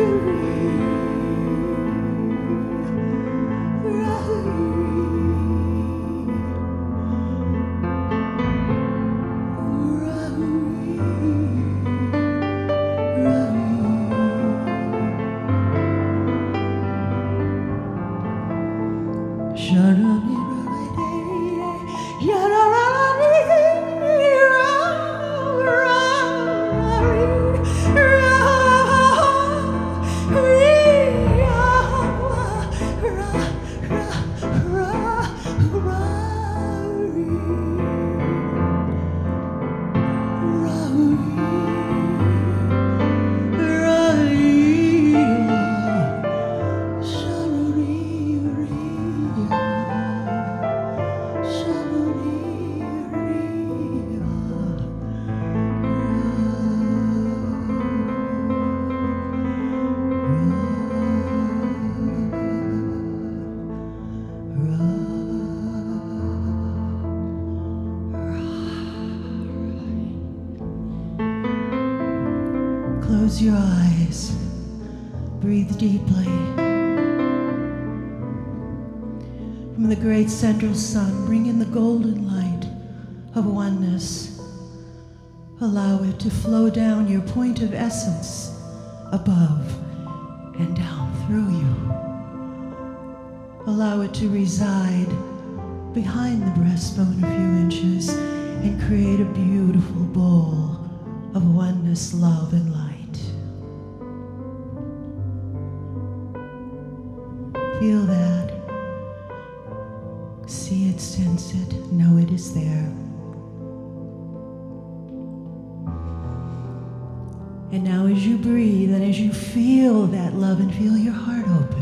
Close your eyes. Breathe deeply. From the great central sun, bring in the golden light of oneness. Allow it to flow down your point of essence, above and down through you. Allow it to reside behind the breastbone a few inches and create a beautiful bowl of oneness, love, and light. Feel that. See it, sense it, know it is there. And now as you breathe and as you feel that love and feel your heart open,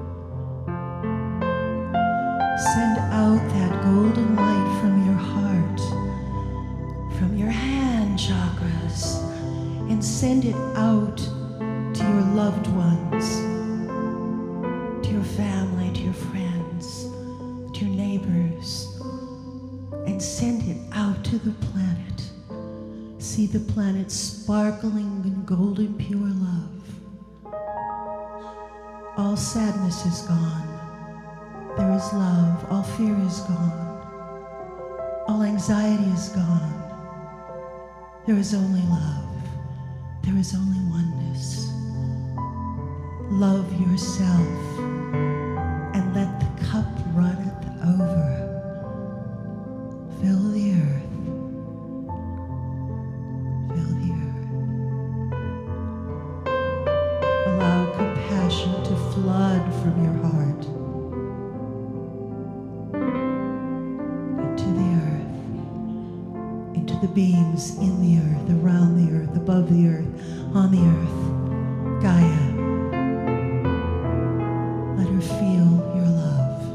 send out that golden light from your heart, from your hand chakras, and send it out to your loved ones, to your family, to your friends, to your neighbors, and send it out to the planet. See the planet sparkling in golden pure love. All sadness is gone. There is love. All fear is gone. All anxiety is gone. There is only love. There is only oneness. Love yourself and let the cup runneth over. Fill the earth. Fill the earth. Allow compassion to flood from your heart into the earth, into the beings in the earth, around the earth, above the earth, on the earth. Gaia. Let her feel your love.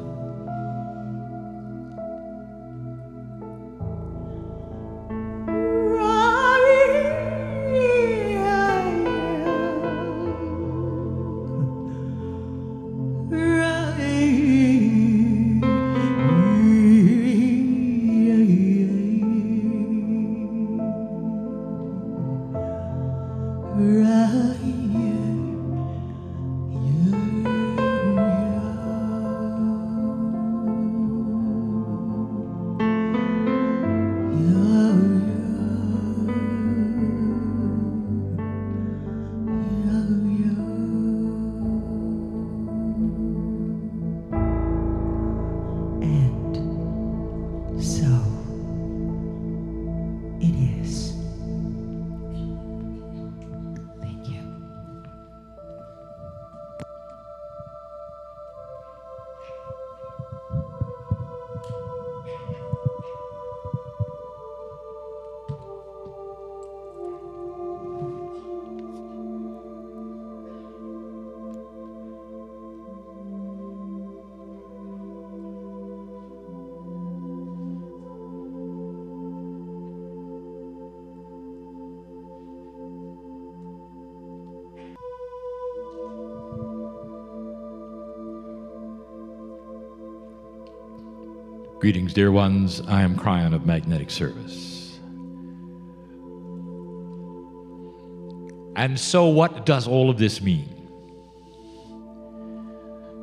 Greetings, dear ones. I am Cryon of Magnetic Service. And so what does all of this mean?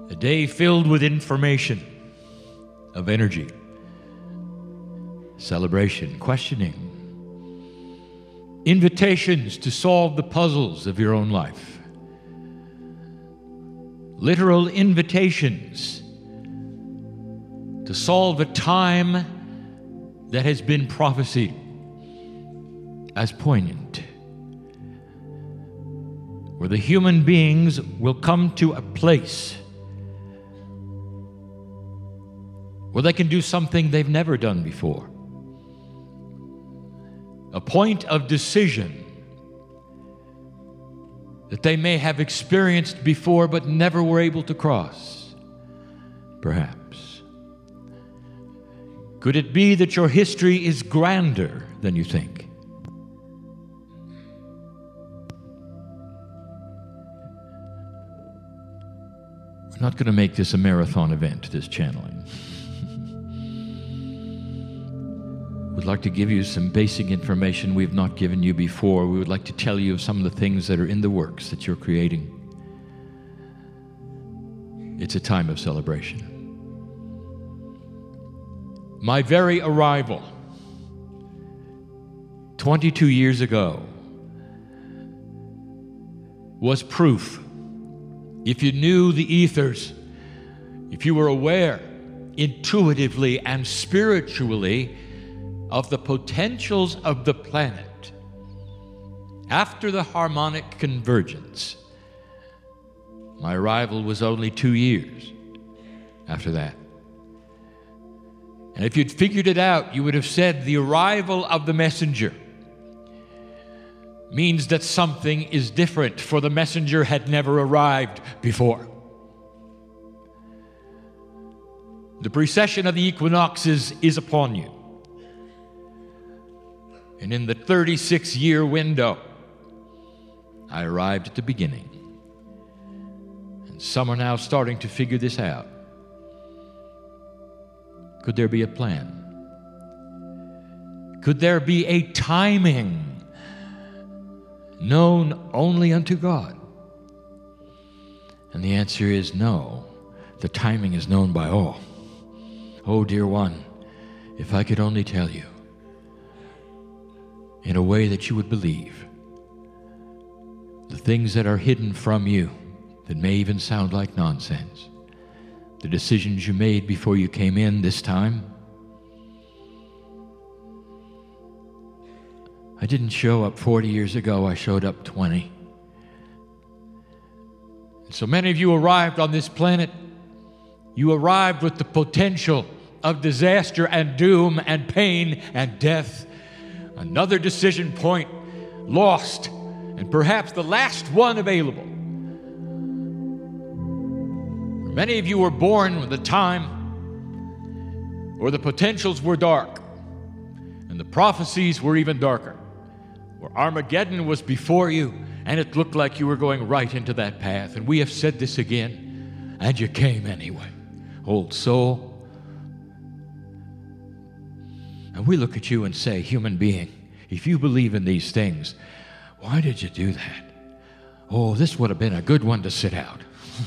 A day filled with information, of energy, celebration, questioning, invitations to solve the puzzles of your own life, literal invitations to solve a time that has been prophesied as poignant, where the human beings will come to a place where they can do something they've never done before. A point of decision that they may have experienced before but never were able to cross, perhaps. Could it be that your history is grander than you think? We're not going to make this a marathon event, this channeling. We'd like to give you some basic information we've not given you before. We would like to tell you of some of the things that are in the works that you're creating. It's a time of celebration. My very arrival 22 years ago was proof. If you knew the ethers, if you were aware intuitively and spiritually of the potentials of the planet after the harmonic convergence, my arrival was only 2 years after that. And if you'd figured it out, you would have said the arrival of the messenger means that something is different, for the messenger had never arrived before. The precession of the equinoxes is upon you. And in the 36-year window, I arrived at the beginning. And some are now starting to figure this out. Could there be a plan? Could there be a timing known only unto God? And the answer is no. The timing is known by all. Oh, dear one, if I could only tell you in a way that you would believe the things that are hidden from you that may even sound like nonsense, the decisions you made before you came in this time. I didn't show up 40 years ago, I showed up 20. And so many of you arrived on this planet. You arrived with the potential of disaster and doom and pain and death. Another decision point lost, and perhaps the last one available. Many of you were born with a time where the potentials were dark and the prophecies were even darker, where Armageddon was before you and it looked like you were going right into that path. And we have said this again, and you came anyway, old soul. And we look at you and say, human being, if you believe in these things, why did you do that? Oh, this would have been a good one to sit out.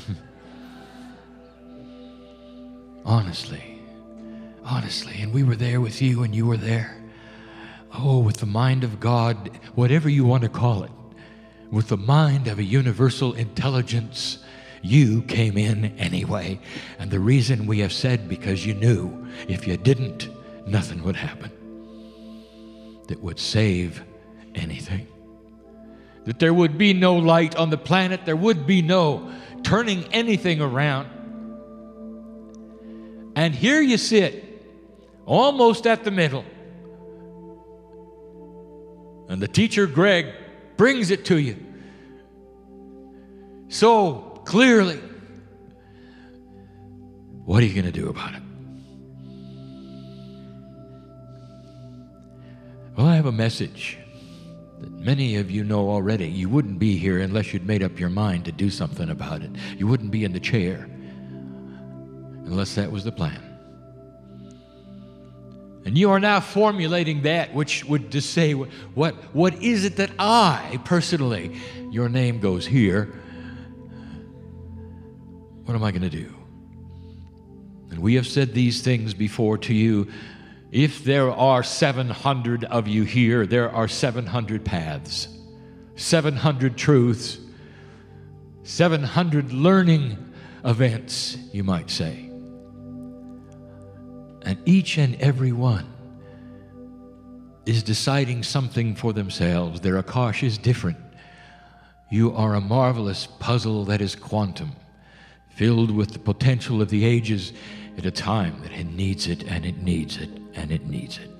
Honestly, and we were there with you and you were there. Oh, with the mind of God, whatever you want to call it, with the mind of a universal intelligence, you came in anyway. And the reason we have said, because you knew if you didn't, nothing would happen that would save anything. That there would be no light on the planet, there would be no turning anything around. And here you sit, almost at the middle. And the teacher, Greg, brings it to you so clearly. What are you going to do about it? Well, I have a message that many of you know already. You wouldn't be here unless you'd made up your mind to do something about it. You wouldn't be in the chair unless that was the plan. And you are now formulating that which would just say, what is it that I personally, your name goes here, What am I going to do? And we have said these things before to you. If there are 700 of you here, there are 700 paths, 700 truths, 700 learning events, you might say. And each and every one is deciding something for themselves. Their Akash is different. You are a marvelous puzzle that is quantum, filled with the potential of the ages at a time that it needs it, and it needs it, and it needs it.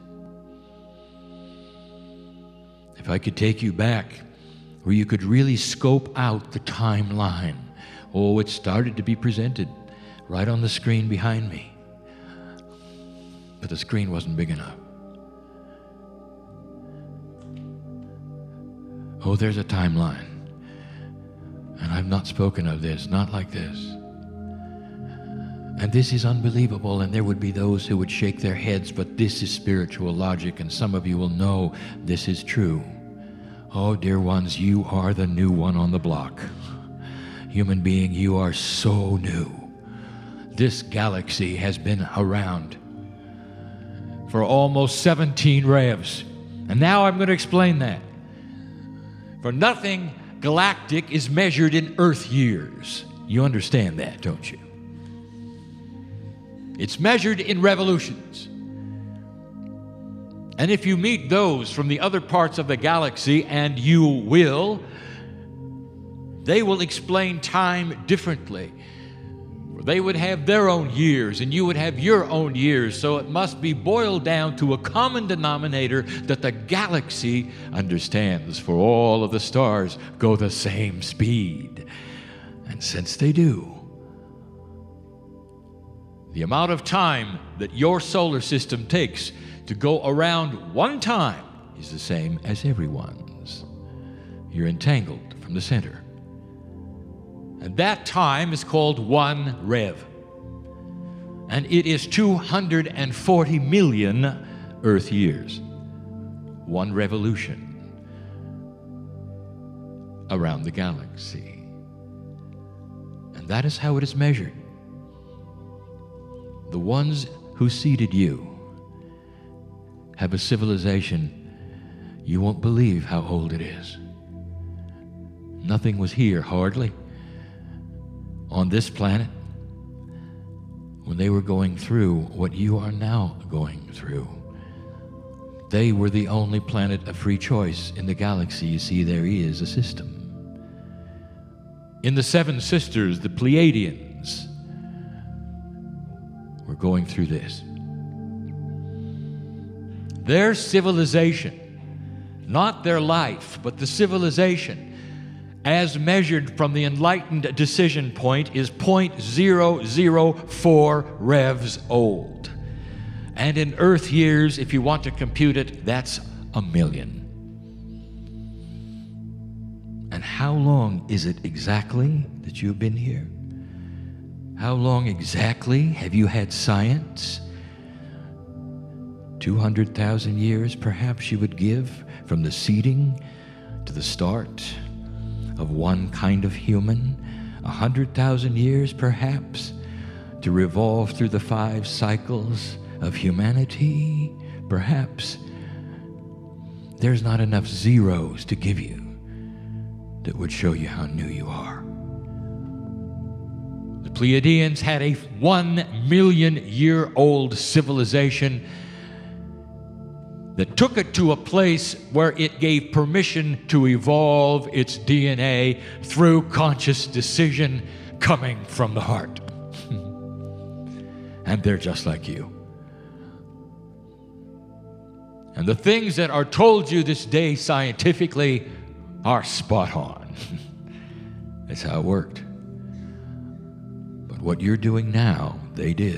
If I could take you back where you could really scope out the timeline. Oh, it started to be presented right on the screen behind me. But the screen wasn't big enough. Oh, there's a timeline. And I've not spoken of this, not like this. And this is unbelievable, and there would be those who would shake their heads, but this is spiritual logic, and some of you will know this is true. Oh, dear ones, you are the new one on the block. Human being, you are so new. This galaxy has been around for almost 17 revs. And now I'm going to explain that. For nothing galactic is measured in Earth years. You understand that, don't you? It's measured in revolutions. And if you meet those from the other parts of the galaxy, and you will, they will explain time differently. They would have their own years, and you would have your own years. So it must be boiled down to a common denominator that the galaxy understands, for all of the stars go the same speed. And since they do, the amount of time that your solar system takes to go around one time is the same as everyone's. You're entangled from the center. And that time is called 1 rev. And it is 240 million Earth years. 1 revolution around the galaxy. And that is how it is measured. The ones who seeded you have a civilization you won't believe how old it is. Nothing was here, hardly, on this planet when they were going through what you are now going through. They were the only planet of free choice in the galaxy. You see, there is a system. In the Seven Sisters, the Pleiadians were going through this. Their civilization, not their life, but the civilization, as measured from the enlightened decision point, is 0.004 revs old. And in Earth years, if you want to compute it, that's 1,000,000. And how long is it exactly that you've been here? How long exactly have you had science? 200,000 years, perhaps, you would give from the seeding to the start of one kind of human. 100,000 years, perhaps, to revolve through the 5 cycles of humanity. Perhaps there's not enough zeros to give you that would show you how new you are. The Pleiadians had a 1,000,000-year-old civilization that took it to a place where it gave permission to evolve its DNA through conscious decision coming from the heart. And they're just like you. And the things that are told you this day scientifically are spot on. That's how it worked. But what you're doing now, they did.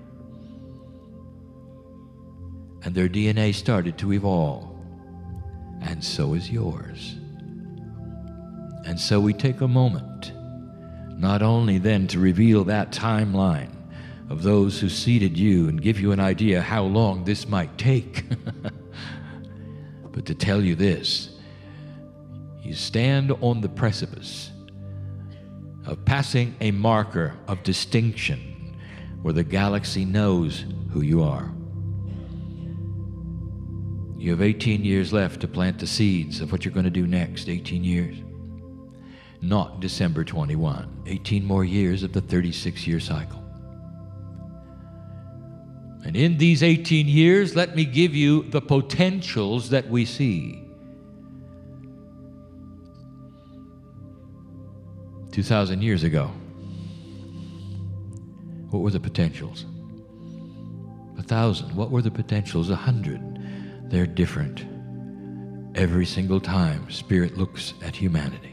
And their DNA started to evolve. And so is yours. And so we take a moment, not only then to reveal that timeline of those who seeded you and give you an idea how long this might take, but to tell you this: you stand on the precipice of passing a marker of distinction where the galaxy knows who you are. You have 18 years left to plant the seeds of what you're going to do next, 18 years. Not December 21, 18 more years of the 36-year cycle. And in these 18 years, let me give you the potentials that we see. 2,000 years ago, what were the potentials? 1,000, what were the potentials? 100. They're different. Every single time Spirit looks at humanity.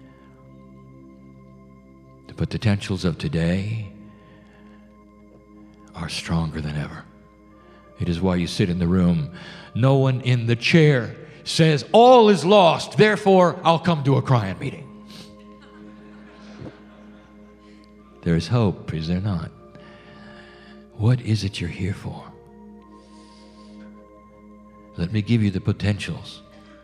The potentials of today are stronger than ever. It is why you sit in the room. No one in the chair says, all is lost, therefore I'll come to a crying meeting. There is hope, is there not? What is it you're here for? Let me give you the potentials.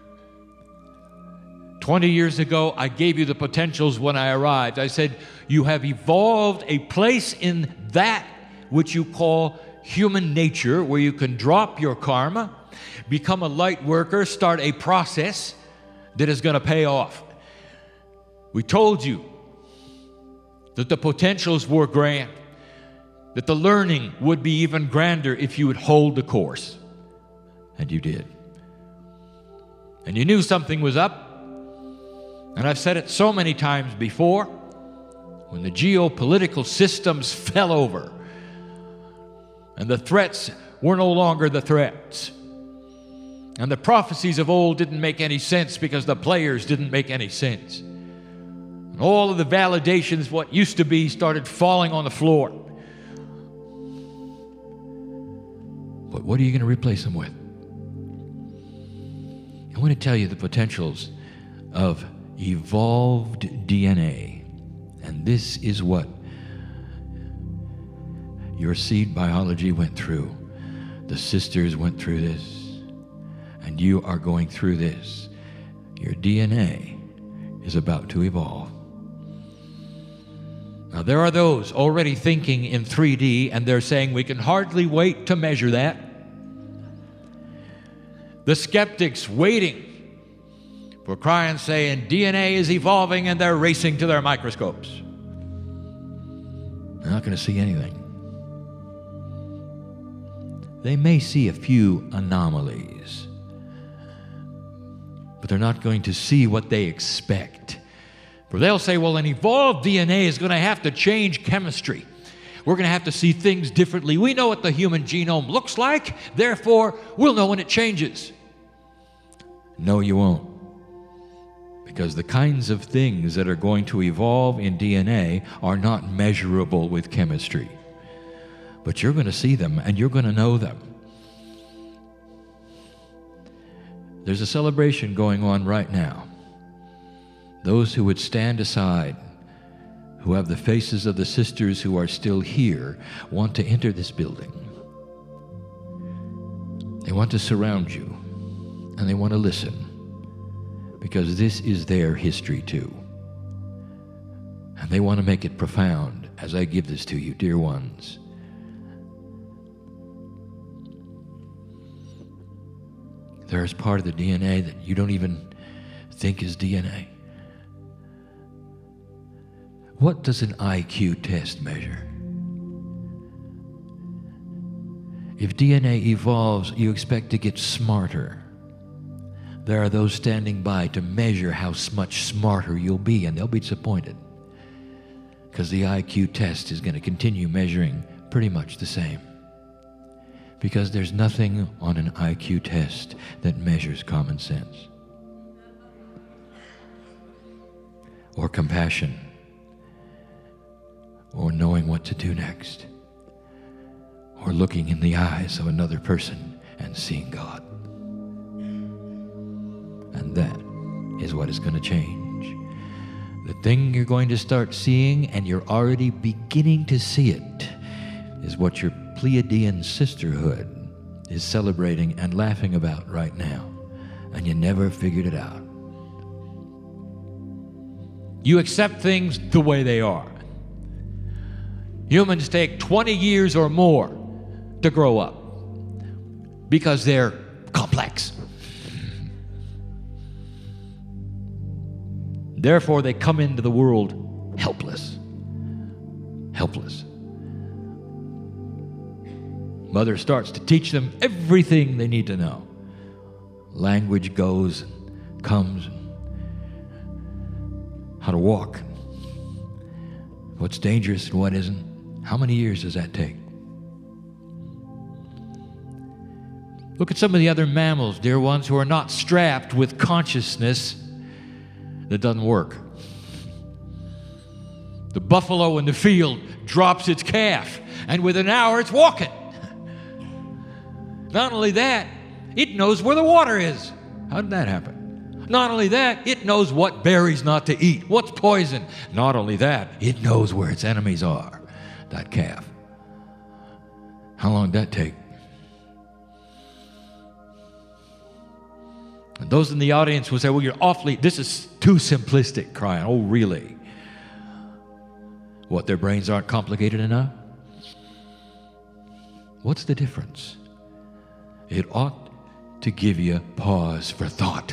20 years ago, I gave you the potentials when I arrived. I said, you have evolved a place in that which you call human nature, where you can drop your karma, become a light worker, start a process that is going to pay off. We told you that the potentials were grand, that the learning would be even grander if you would hold the course. And you did. And you knew something was up. And I've said it so many times before, when the geopolitical systems fell over and the threats were no longer the threats, and the prophecies of old didn't make any sense because the players didn't make any sense, and all of the validations, what used to be, started falling on the floor. But what are you going to replace them with? I want to tell you the potentials of evolved DNA. And this is what your seed biology went through. The sisters went through this. And you are going through this. Your DNA is about to evolve. Now, there are those already thinking in 3D, and they're saying we can hardly wait to measure that. The skeptics waiting for crying, saying DNA is evolving, and they're racing to their microscopes. They're not going to see anything. They may see a few anomalies, but they're not going to see what they expect. For they'll say, well, an evolved DNA is going to have to change chemistry. We're going to have to see things differently. We know what the human genome looks like, therefore, we'll know when it changes. No, you won't. Because the kinds of things that are going to evolve in DNA are not measurable with chemistry. But you're going to see them and you're going to know them. There's a celebration going on right now. Those who would stand aside, who have the faces of the sisters who are still here, want to enter this building. They want to surround you, and they want to listen, because this is their history too. And they want to make it profound as I give this to you, dear ones. There is part of the DNA that you don't even think is DNA. What does an IQ test measure? If DNA evolves, you expect to get smarter. There are those standing by to measure how much smarter you'll be, and they'll be disappointed, because the IQ test is going to continue measuring pretty much the same. Because there's nothing on an IQ test that measures common sense or compassion or knowing what to do next or looking in the eyes of another person and seeing God. And that is what is going to change. The thing you're going to start seeing, and you're already beginning to see it, is what your Pleiadian sisterhood is celebrating and laughing about right now. And you never figured it out. You accept things the way they are. Humans take 20 years or more to grow up because they're complex. Therefore, they come into the world helpless. Helpless. Mother starts to teach them everything they need to know. Language goes and comes. How to walk. What's dangerous and what isn't. How many years does that take? Look at some of the other mammals, dear ones, who are not strapped with consciousness that doesn't work. The buffalo in the field drops its calf, and within an hour it's walking. Not only that, it knows where the water is. How did that happen? Not only that, it knows what berries not to eat, what's poison. Not only that, it knows where its enemies are, that calf. How long did that take? And those in the audience will say, well, this is too simplistic, crying. Oh, really? What, their brains aren't complicated enough? What's the difference? It ought to give you pause for thought.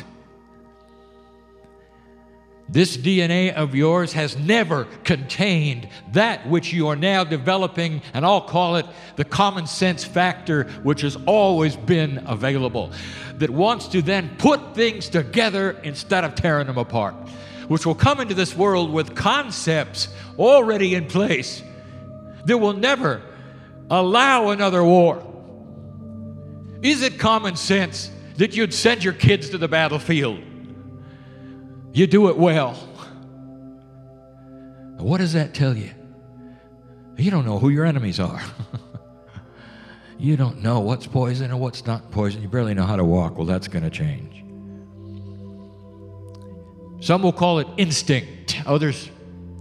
This DNA of yours has never contained that which you are now developing, and I'll call it the common sense factor, which has always been available, that wants to then put things together instead of tearing them apart, which will come into this world with concepts already in place that will never allow another war. Is it common sense that you'd send your kids to the battlefield? You do it well. What does that tell you? You don't know who your enemies are. You don't know what's poison and what's not poison. You barely know how to walk. Well, that's going to change. Some will call it instinct. Others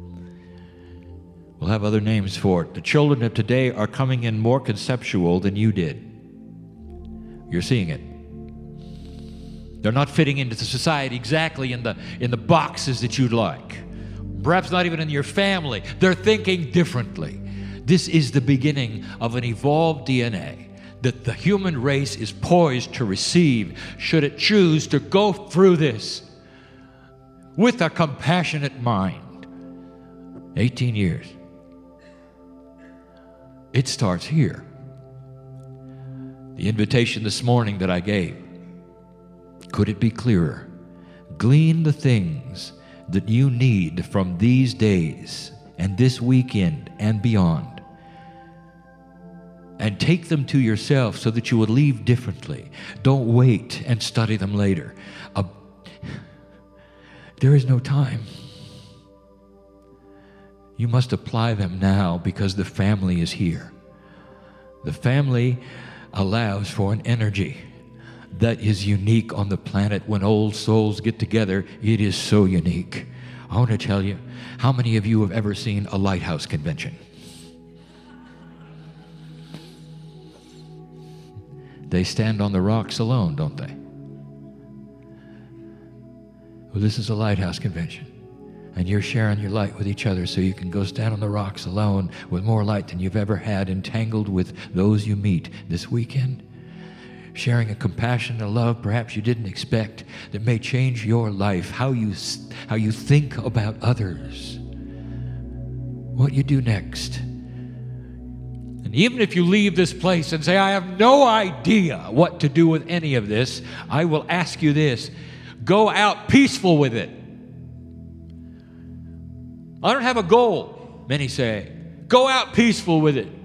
will have other names for it. The children of today are coming in more conceptual than you did. You're seeing it. They're not fitting into the society exactly in the boxes that you'd like. Perhaps not even in your family. They're thinking differently. This is the beginning of an evolved DNA that the human race is poised to receive should it choose to go through this with a compassionate mind. 18 years. It starts here. The invitation this morning that I gave, could it be clearer? Glean the things that you need from these days and this weekend and beyond, and take them to yourself so that you would leave differently. Don't wait and study them later. There is no time. You must apply them now because the family is here. The family allows for an energy that is unique on the planet. When old souls get together, it is so unique. I want to tell you, how many of you have ever seen a lighthouse convention? They stand on the rocks alone, don't they? Well, this is a lighthouse convention. And you're sharing your light with each other so you can go stand on the rocks alone with more light than you've ever had, entangled with those you meet this weekend. Sharing a compassion and a love perhaps you didn't expect that may change your life, how you think about others, what you do next. And even if you leave this place and say, I have no idea what to do with any of this, I will ask you this: go out peaceful with it. I don't have a goal, many say. Go out peaceful with it.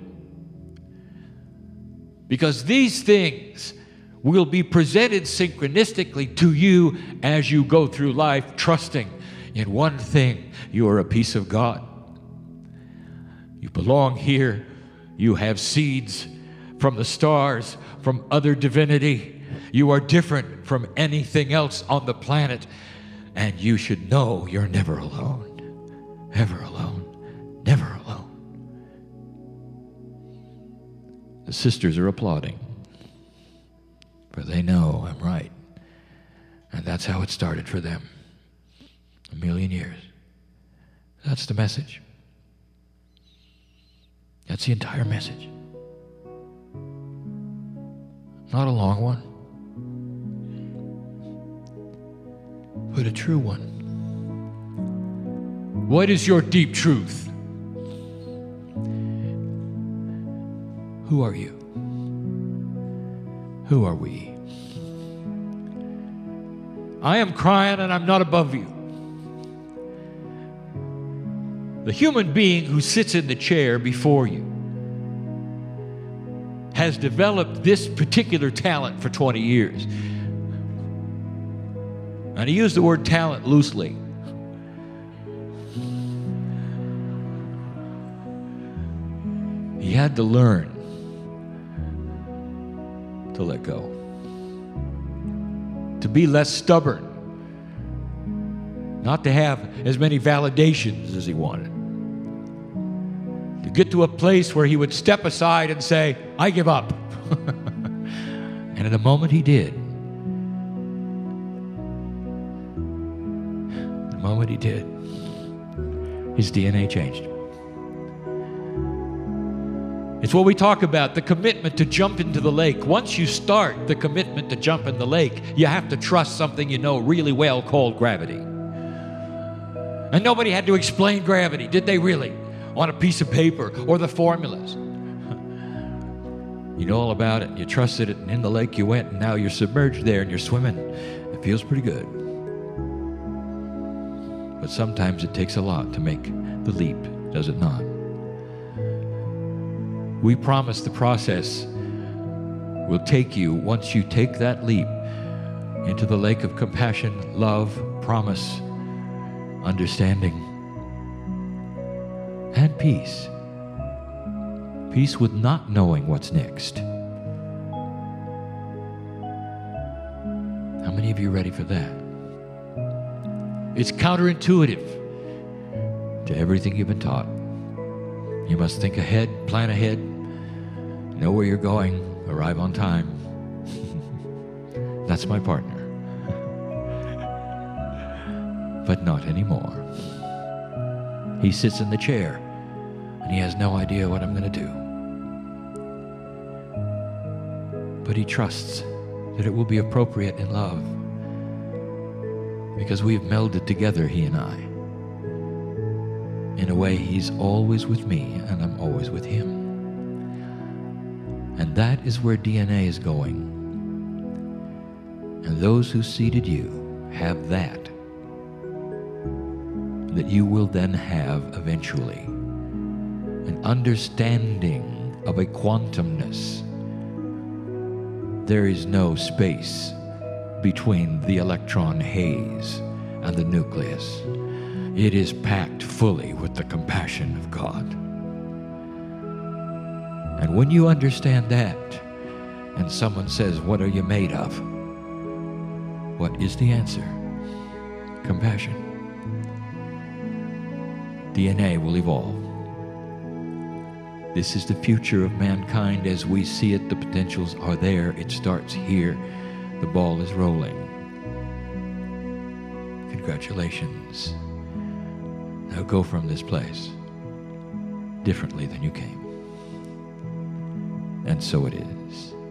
Because these things will be presented synchronistically to you as you go through life, trusting in one thing: you are a piece of God. You belong here. You have seeds from the stars, from other divinity. You are different from anything else on the planet. And you should know you're never alone. Ever alone. Never alone. The sisters are applauding, for they know I'm right. And that's how it started for them. 1,000,000 years. That's the message. That's the entire message. Not a long one, but a true one. What is your deep truth? Who are you? Who are we? I am crying and I'm not above you. The human being who sits in the chair before you has developed this particular talent for 20 years. And I use the word talent loosely. He had to learn to let go, to be less stubborn, not to have as many validations as he wanted, to get to a place where he would step aside and say, I give up. And in the moment he did, his DNA changed. It's what we talk about, the commitment to jump into the lake. Once you start the commitment to jump in the lake, you have to trust something you know really well called gravity. And nobody had to explain gravity, did they really? On a piece of paper or the formulas. You know all about it, you trusted it, and in the lake you went, and now you're submerged there and you're swimming. It feels pretty good. But sometimes it takes a lot to make the leap, does it not? We promise the process will take you, once you take that leap, into the lake of compassion, love, promise, understanding, and peace. Peace with not knowing what's next. How many of you are ready for that? It's counterintuitive to everything you've been taught. You must think ahead, plan ahead, know where you're going, arrive on time. That's my partner. But not anymore. He sits in the chair and he has no idea what I'm going to do. But he trusts that it will be appropriate in love, because we've melded together, he and I. In a way, he's always with me and I'm always with him. And that is where DNA is going. And those who seeded you have that you will then have eventually. An understanding of a quantumness. There is no space between the electron haze and the nucleus. It is packed fully with the compassion of God. And when you understand that, and someone says, "What are you made of?" What is the answer? Compassion. DNA will evolve. This is the future of mankind as we see it. The potentials are there. It starts here. The ball is rolling. Congratulations. Now go from this place differently than you came. And so it is.